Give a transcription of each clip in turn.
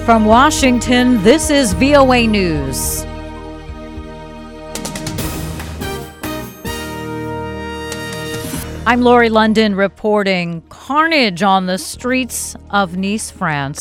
From Washington, this is VOA News. I'm Lori London reporting carnage on the streets of Nice, France.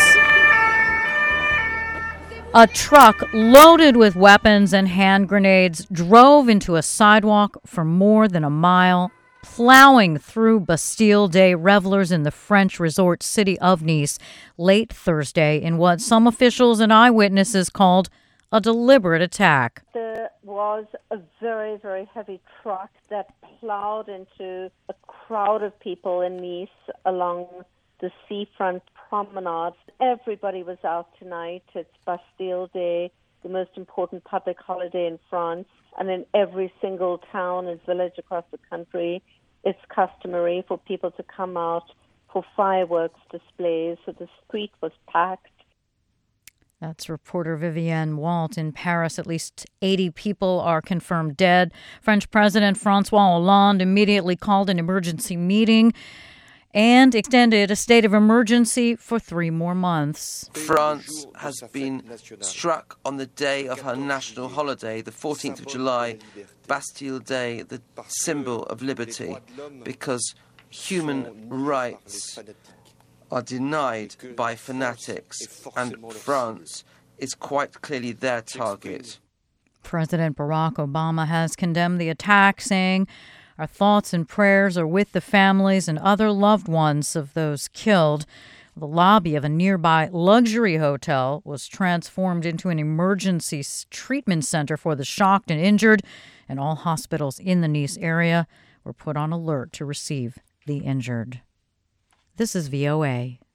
A truck loaded with weapons and hand grenades drove into a sidewalk for more than a mile, plowing through Bastille Day revelers in the French resort city of Nice late Thursday in what some officials and eyewitnesses called a deliberate attack. There was a very, very heavy truck that plowed into a crowd of people in Nice along the seafront promenade. Everybody was out tonight. It's Bastille Day, the most important public holiday in France. And in every single town and village across the country, it's customary for people to come out for fireworks displays. So the street was packed. That's reporter Vivienne Walt in Paris. At least 80 people are confirmed dead. French President François Hollande immediately called an emergency meeting and extended a state of emergency for 3 more months. France has been struck on the day of her national holiday, the 14th of July, Bastille Day, the symbol of liberty, because human rights are denied by fanatics, and France is quite clearly their target. President Barack Obama has condemned the attack, saying, "Our thoughts and prayers are with the families and other loved ones of those killed." The lobby of a nearby luxury hotel was transformed into an emergency treatment center for the shocked and injured, and all hospitals in the Nice area were put on alert to receive the injured. This is VOA.